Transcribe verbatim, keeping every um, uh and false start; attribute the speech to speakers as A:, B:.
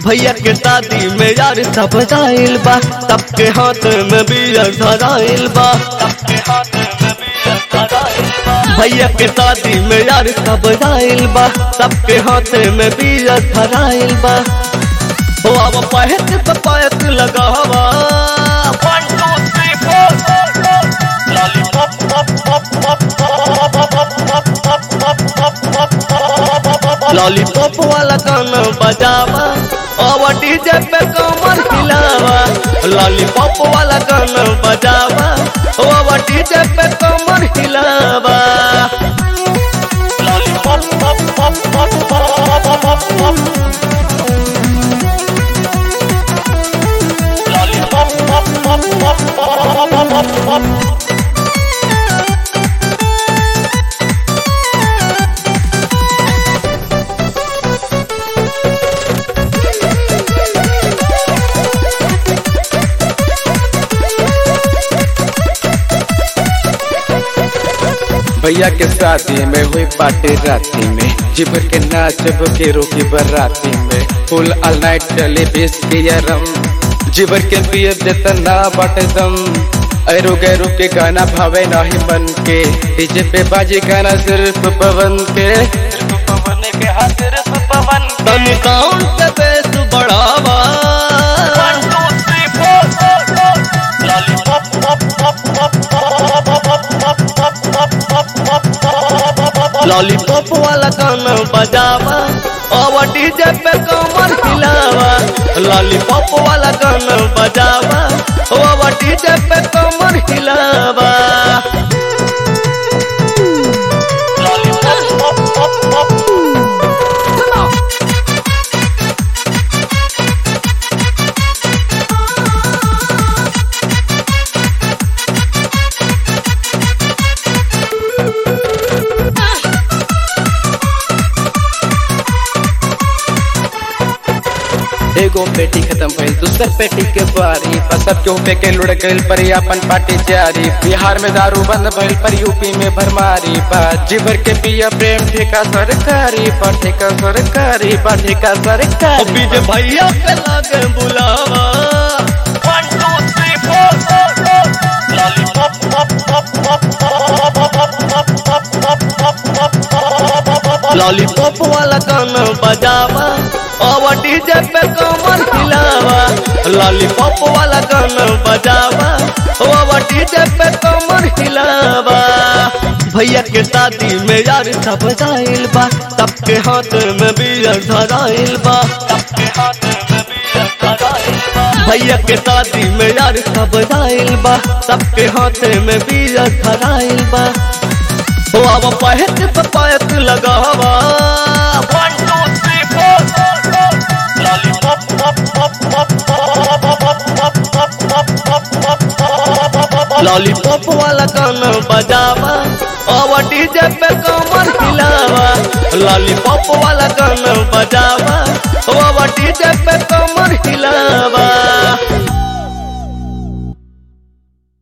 A: भैया के शादी में यार सब जाइल बा, सबके हाथ में बियर धराइल बा, सबके हाथ में बियर धराइल बा। भैया के शादी में यार सब जाइल बा, सबके हाथ में बियर धराइल बा। ओ अब पहत पपायत लगावा one two three four lollipop pop pop pop lollipop वाला गाना बजावा और डीजे पे कमर हिलावा। लॉलीपॉप वाला गाना बजावा और डीजे पे कमर हिलावा। Lollipop pop pop pop pop pop lollipop pop pop pop pop pop.
B: भैया के शादी में हुई पार्टी राती में, जिभर के नाचब के रोकी बराती में। फुल ऑल नाइट चले बेस के रम, जिभर के पिए देता ना बाटे दम। ऐरो गैरो के गाना भावे नाही मन के, डीजे पे बाजे गाना सिर्फ पवन के, सिर्फ पवन के हाँ सिर्फ पवन के।
A: तनी साउंड पे बेस बढ़ावा one two three four lollipop pop pop pop lollipop वाला गाना बजावा और डीजे पे कमर हिलावा। लॉलीपॉप वाला गाना बजावा और डीजे पे कमर हिलावा। लॉलीपॉप पॉप पॉप
B: एगो पेटी खत्म भइल दूसर पेटी के बारी, सब क्यों पे के लुढ़ गइल पर अपन पार्टी जारी। बिहार में दारू बंद भइल पर यूपी में भरमारी बा, जिभर के पिया प्रेम ठेका सरकारी बा, ठेका सरकारी बा, ठेका सरकारी।
A: डीजे भैया के लागे बुलावा one two three four lollipop pop pop pop lollipop वाला गाना बजावा और डीजे पे कमर हिलावा। लॉलीपॉप वाला गाना बजावा और डीजे पे कमर हिलावा। भैया के शादी में यार सब जाइल बा, सबके हाथ में बियर धराइल बा, सबके हाथ में बियर धराइल बा। भैया के शादी में यार सब जाइल बा, सबके हाथ में बियर धराइल बा। ओ अब पहत पपायत लगावा one two three four lollipop pop pop pop lollipop वाला गाना बजावा और डीजे पे कमर हिलावा। लॉलीपॉप वाला गाना बजावा और डीजे पे कमर हिलावा।